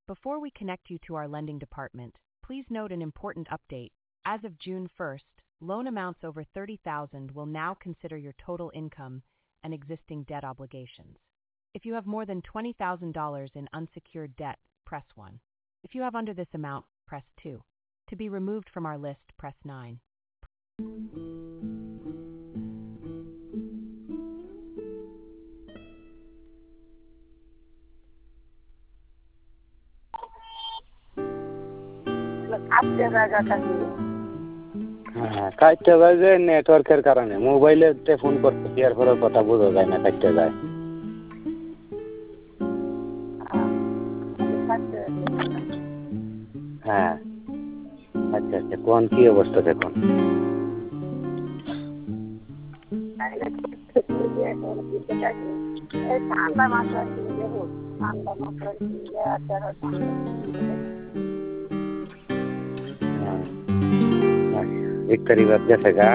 Before we connect you to our lending department, please note an important update. As of June 1st, loan amounts over $30,000 will now consider your total income and existing debt obligations. If you have more than $20,000 in unsecured debt, press 1. If you have under this amount, press 2. To be removed from our list, press 9. হ্যাঁ, কাটতে যায় যে নেটওয়ার্কের কারণে মোবাইলেতে phone করতেছি এরপরে কথা বোঝা যায় না, কাটতে যায়। হ্যাঁ, আচ্ছা আচ্ছা, কোন কি অবস্থা দেখুন। एक तारीख जैसे का